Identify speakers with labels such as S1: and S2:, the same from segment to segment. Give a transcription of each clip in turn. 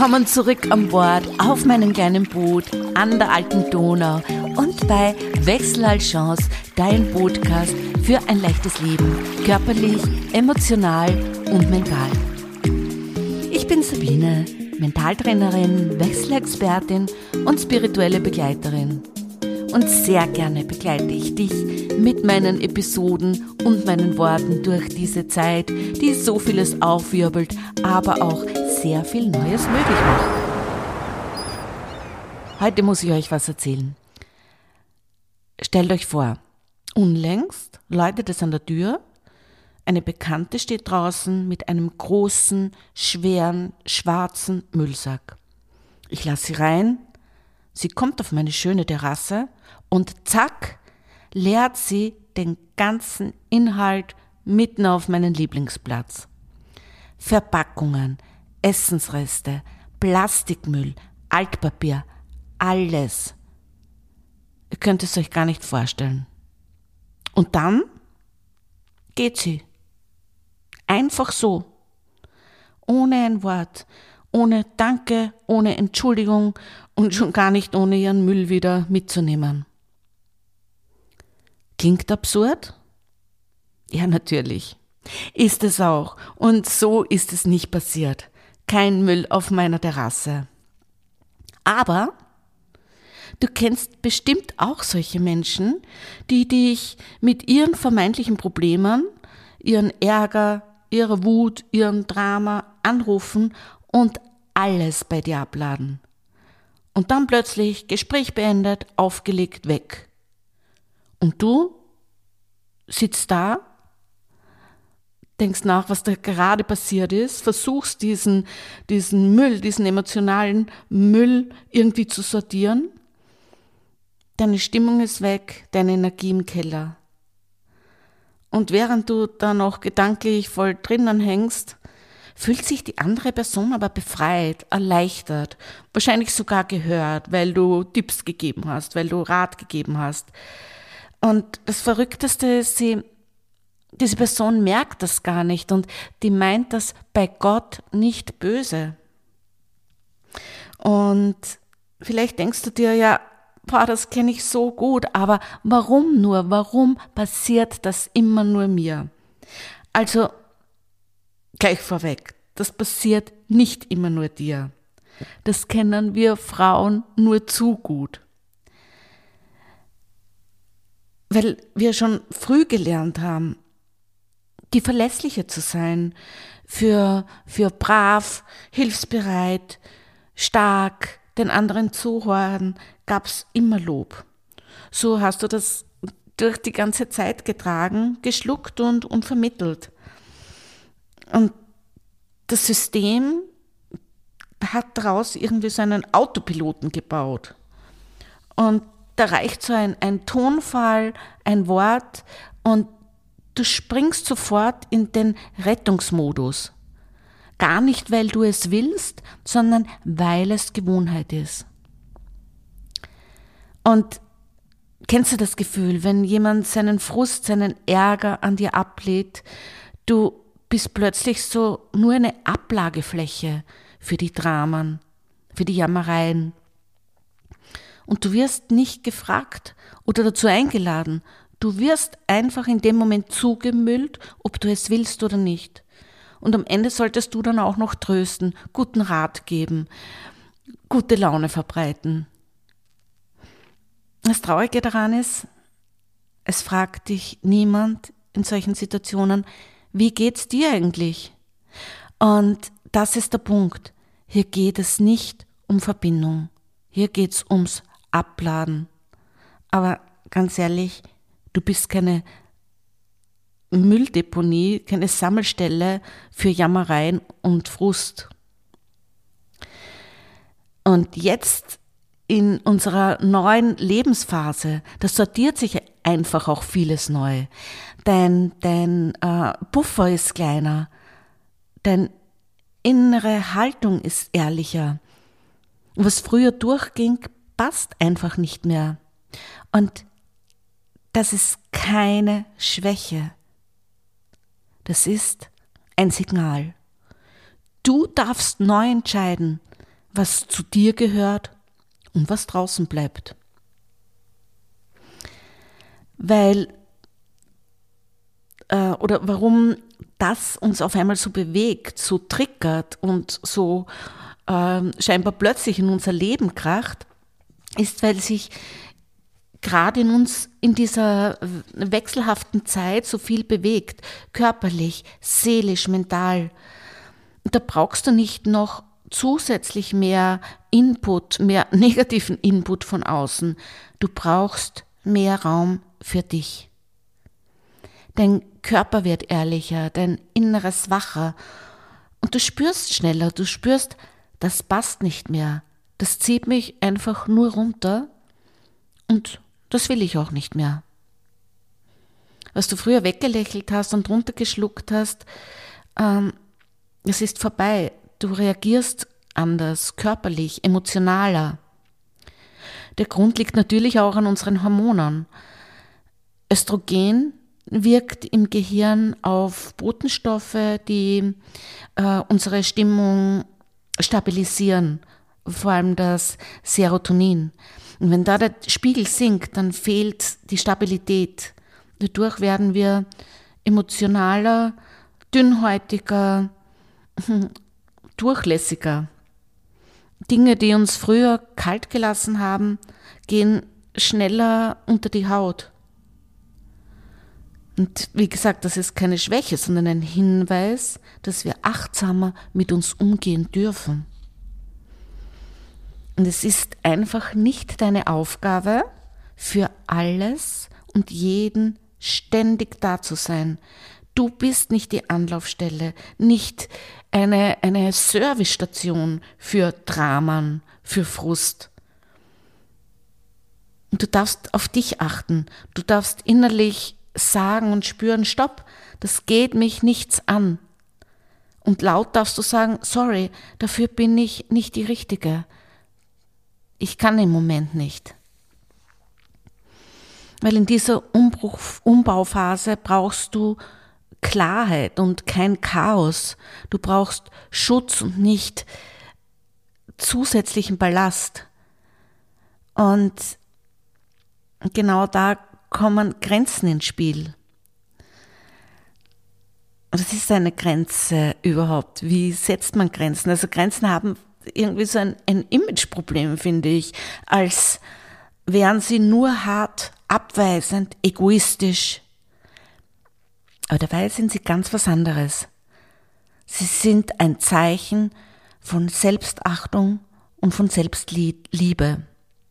S1: Willkommen zurück an Bord auf meinem kleinen Boot an der alten Donau und bei Wechsel als Chance, dein Podcast für ein leichtes Leben, körperlich, emotional und mental. Ich bin Sabine, Mentaltrainerin, Wechselexpertin und spirituelle Begleiterin. Und sehr gerne begleite ich dich mit meinen Episoden und meinen Worten durch diese Zeit, die so vieles aufwirbelt, aber auch sehr viel Neues möglich macht. Heute muss ich euch was erzählen. Stellt euch vor, unlängst läutet es an der Tür, eine Bekannte steht draußen mit einem großen, schweren, schwarzen Müllsack. Ich lasse sie rein, sie kommt auf meine schöne Terrasse und zack, leert sie den ganzen Inhalt mitten auf meinen Lieblingsplatz. Verpackungen, Essensreste, Plastikmüll, Altpapier, alles. Ihr könnt es euch gar nicht vorstellen. Und dann geht sie. Einfach so. Ohne ein Wort, ohne Danke, ohne Entschuldigung und schon gar nicht ohne ihren Müll wieder mitzunehmen. Klingt absurd? Ja, natürlich. Ist es auch. Und so ist es nicht passiert. Kein Müll auf meiner Terrasse. Aber du kennst bestimmt auch solche Menschen, die dich mit ihren vermeintlichen Problemen, ihren Ärger, ihrer Wut, ihrem Drama anrufen und alles bei dir abladen. Und dann plötzlich Gespräch beendet, aufgelegt, weg. Und du sitzt da, denkst nach, was da gerade passiert ist, versuchst diesen Müll, diesen emotionalen Müll irgendwie zu sortieren. Deine Stimmung ist weg, deine Energie im Keller. Und während du da noch gedanklich voll drinnen hängst, fühlt sich die andere Person aber befreit, erleichtert, wahrscheinlich sogar gehört, weil du Tipps gegeben hast, weil du Rat gegeben hast. Und das Verrückteste ist, diese Person merkt das gar nicht und die meint das bei Gott nicht böse. Und vielleicht denkst du dir, ja, das kenne ich so gut, aber warum nur? Warum passiert das immer nur mir? Also, gleich vorweg, das passiert nicht immer nur dir. Das kennen wir Frauen nur zu gut. Weil wir schon früh gelernt haben, die verlässlicher zu sein, für brav, hilfsbereit, stark, den anderen zuhören, gab's immer Lob. So hast du das durch die ganze Zeit getragen, geschluckt und vermittelt. Und das System hat daraus irgendwie so einen Autopiloten gebaut. Und da reicht so ein Tonfall, ein Wort und du springst sofort in den Rettungsmodus. Gar nicht, weil du es willst, sondern weil es Gewohnheit ist. Und kennst du das Gefühl, wenn jemand seinen Frust, seinen Ärger an dir ablädt, du bist plötzlich so nur eine Ablagefläche für die Dramen, für die Jammereien. Und du wirst nicht gefragt oder dazu eingeladen. Du wirst einfach in dem Moment zugemüllt, ob du es willst oder nicht. Und am Ende solltest du dann auch noch trösten, guten Rat geben, gute Laune verbreiten. Das Traurige daran ist, es fragt dich niemand in solchen Situationen, wie geht's dir eigentlich? Und das ist der Punkt. Hier geht es nicht um Verbindung. Hier geht's ums Abladen. Aber ganz ehrlich, du bist keine Mülldeponie, keine Sammelstelle für Jammereien und Frust. Und jetzt in unserer neuen Lebensphase, da sortiert sich einfach auch vieles neu. Dein Puffer ist kleiner, deine innere Haltung ist ehrlicher. Was früher durchging, passt einfach nicht mehr. Und das ist keine Schwäche. Das ist ein Signal. Du darfst neu entscheiden, was zu dir gehört und was draußen bleibt. Warum das uns auf einmal so bewegt, so triggert und so scheinbar plötzlich in unser Leben kracht, ist, weil sich gerade in uns in dieser wechselhaften Zeit so viel bewegt, körperlich, seelisch, mental. Da brauchst du nicht noch zusätzlich mehr Input, mehr negativen Input von außen. Du brauchst mehr Raum für dich. Dein Körper wird ehrlicher, dein Inneres wacher und du spürst schneller, du spürst, das passt nicht mehr, das zieht mich einfach nur runter und das will ich auch nicht mehr. Was du früher weggelächelt hast und runtergeschluckt hast, es ist vorbei. Du reagierst anders, körperlich, emotionaler. Der Grund liegt natürlich auch an unseren Hormonen. Östrogen wirkt im Gehirn auf Botenstoffe, die unsere Stimmung stabilisieren, vor allem das Serotonin. Und wenn da der Spiegel sinkt, dann fehlt die Stabilität. Dadurch werden wir emotionaler, dünnhäutiger, durchlässiger. Dinge, die uns früher kalt gelassen haben, gehen schneller unter die Haut. Und wie gesagt, das ist keine Schwäche, sondern ein Hinweis, dass wir achtsamer mit uns umgehen dürfen. Und es ist einfach nicht deine Aufgabe, für alles und jeden ständig da zu sein. Du bist nicht die Anlaufstelle, nicht eine Servicestation für Dramen, für Frust. Und du darfst auf dich achten. Du darfst innerlich sagen und spüren, stopp, das geht mich nichts an. Und laut darfst du sagen, sorry, dafür bin ich nicht die Richtige. Ich kann im Moment nicht. Weil in dieser Umbauphase brauchst du Klarheit und kein Chaos. Du brauchst Schutz und nicht zusätzlichen Ballast. Und genau da kommen Grenzen ins Spiel. Was ist eine Grenze überhaupt? Wie setzt man Grenzen? Also Grenzen haben irgendwie so ein Imageproblem, finde ich, als wären sie nur hart, abweisend, egoistisch. Aber dabei sind sie ganz was anderes. Sie sind ein Zeichen von Selbstachtung und von Selbstliebe.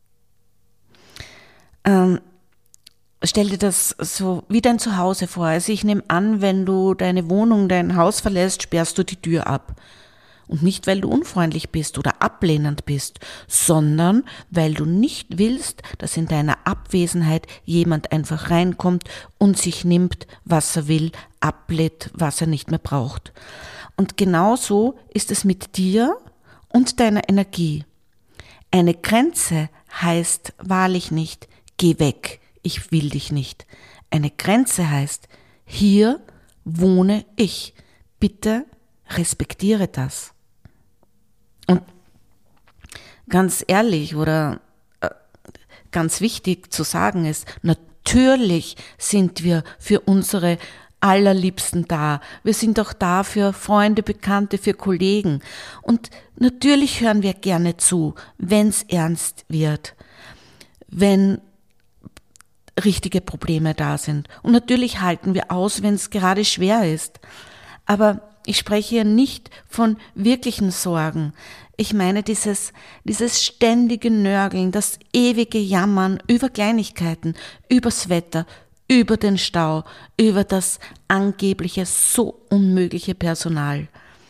S1: Stell dir das so wie dein Zuhause vor. Also ich nehme an, wenn du deine Wohnung, dein Haus verlässt, sperrst du die Tür ab. Und nicht, weil du unfreundlich bist oder ablehnend bist, sondern weil du nicht willst, dass in deiner Abwesenheit jemand einfach reinkommt und sich nimmt, was er will, ablädt, was er nicht mehr braucht. Und genauso ist es mit dir und deiner Energie. Eine Grenze heißt wahrlich nicht, geh weg, ich will dich nicht. Eine Grenze heißt, hier wohne ich. Bitte respektiere das. Und ganz ehrlich oder ganz wichtig zu sagen ist, natürlich sind wir für unsere Allerliebsten da. Wir sind auch da für Freunde, Bekannte, für Kollegen. Und natürlich hören wir gerne zu, wenn es ernst wird, wenn richtige Probleme da sind. Und natürlich halten wir aus, wenn es gerade schwer ist. Aber ich spreche hier nicht von wirklichen Sorgen. Ich meine dieses ständige Nörgeln, das ewige Jammern über Kleinigkeiten, übers Wetter, über den Stau, über das angebliche so unmögliche Personal,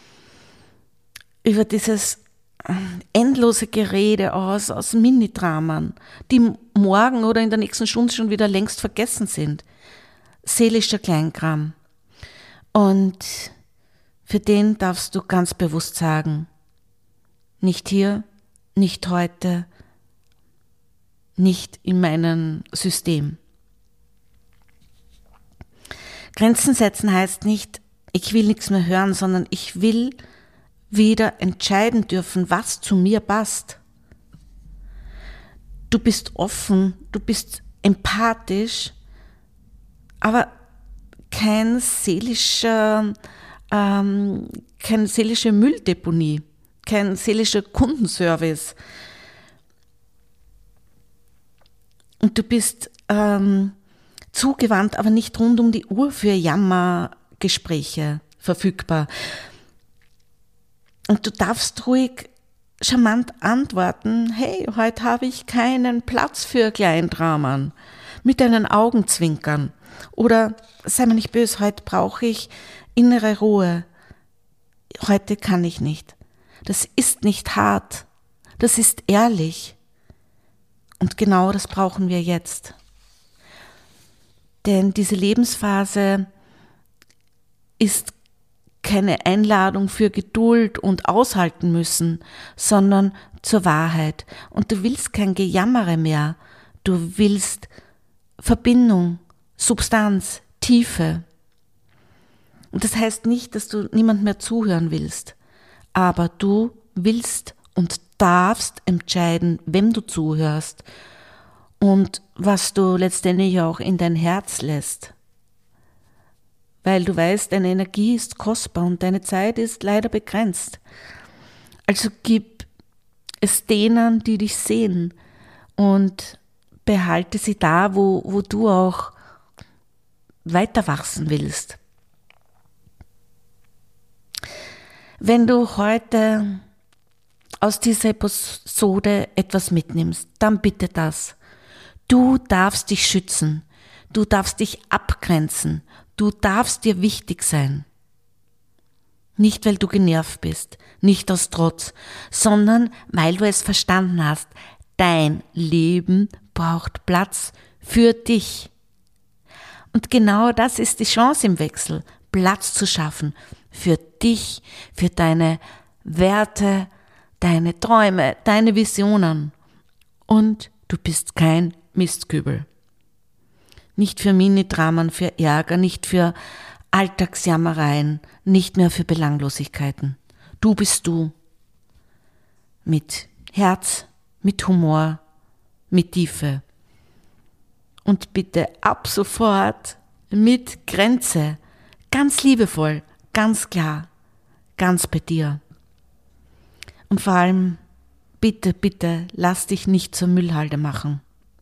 S1: über dieses endlose Gerede aus Mini-Dramen, die morgen oder in der nächsten Stunde schon wieder längst vergessen sind. Seelischer Kleinkram. Und für den darfst du ganz bewusst sagen, nicht hier, nicht heute, nicht in meinem System. Grenzen setzen heißt nicht, ich will nichts mehr hören, sondern ich will wieder entscheiden dürfen, was zu mir passt. Du bist offen, du bist empathisch, aber keine seelische Mülldeponie, kein seelischer Kundenservice. Und du bist zugewandt, aber nicht rund um die Uhr für Jammergespräche verfügbar. Und du darfst ruhig charmant antworten, hey, heute habe ich keinen Platz für Kleindramen, mit deinen Augenzwinkern. Oder sei mir nicht böse, heute brauche ich innere Ruhe. Heute kann ich nicht. Das ist nicht hart, das ist ehrlich. Und genau das brauchen wir jetzt. Denn diese Lebensphase ist keine Einladung für Geduld und aushalten müssen, sondern zur Wahrheit. Und du willst kein Gejammere mehr. Du willst Verbindung, Substanz, Tiefe. Und das heißt nicht, dass du niemand mehr zuhören willst. Aber du willst und darfst entscheiden, wem du zuhörst und was du letztendlich auch in dein Herz lässt. Weil du weißt, deine Energie ist kostbar und deine Zeit ist leider begrenzt. Also gib es denen, die dich sehen, und behalte sie da, wo du auch weiter wachsen willst. Wenn du heute aus dieser Episode etwas mitnimmst, dann bitte das. Du darfst dich schützen, du darfst dich abgrenzen, du darfst dir wichtig sein. Nicht, weil du genervt bist, nicht aus Trotz, sondern weil du es verstanden hast. Dein Leben braucht Platz für dich. Und genau das ist die Chance im Wechsel, Platz zu schaffen für dich, für deine Werte, deine Träume, deine Visionen. Und du bist kein Mistkübel. Nicht für Mini-Dramen, für Ärger, nicht für Alltagsjammereien, nicht mehr für Belanglosigkeiten. Du bist du. Mit Herz, mit Humor, mit Tiefe. Und bitte ab sofort mit Grenze, ganz liebevoll, ganz klar, ganz bei dir. Und vor allem, bitte, bitte, lass dich nicht zur Müllhalde machen.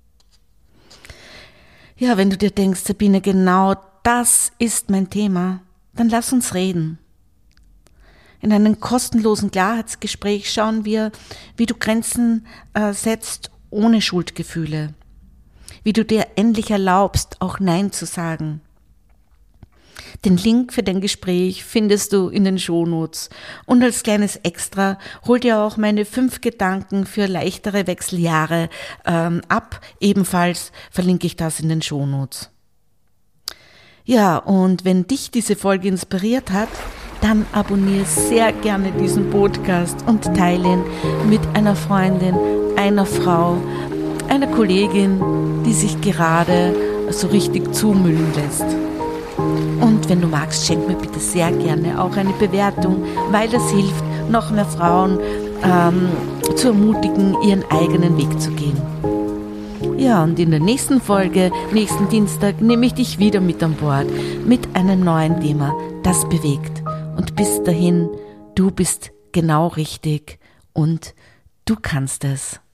S1: Ja, wenn du dir denkst, Sabine, genau das ist mein Thema, dann lass uns reden. In einem kostenlosen Klarheitsgespräch schauen wir, wie du Grenzen setzt ohne Schuldgefühle. Wie du dir endlich erlaubst, auch Nein zu sagen. Den Link für dein Gespräch findest du in den Shownotes. Und als kleines Extra hol dir auch meine 5 Gedanken für leichtere Wechseljahre ab. Ebenfalls verlinke ich das in den Shownotes. Ja, und wenn dich diese Folge inspiriert hat, dann abonniere sehr gerne diesen Podcast und teile ihn mit einer Freundin, einer Frau, einer Kollegin, die sich gerade so richtig zumüllen lässt. Und wenn du magst, schenk mir bitte sehr gerne auch eine Bewertung, weil das hilft, noch mehr Frauen zu ermutigen, ihren eigenen Weg zu gehen. Ja, und in der nächsten Folge, nächsten Dienstag, nehme ich dich wieder mit an Bord mit einem neuen Thema, das bewegt. Und bis dahin, du bist genau richtig und du kannst es.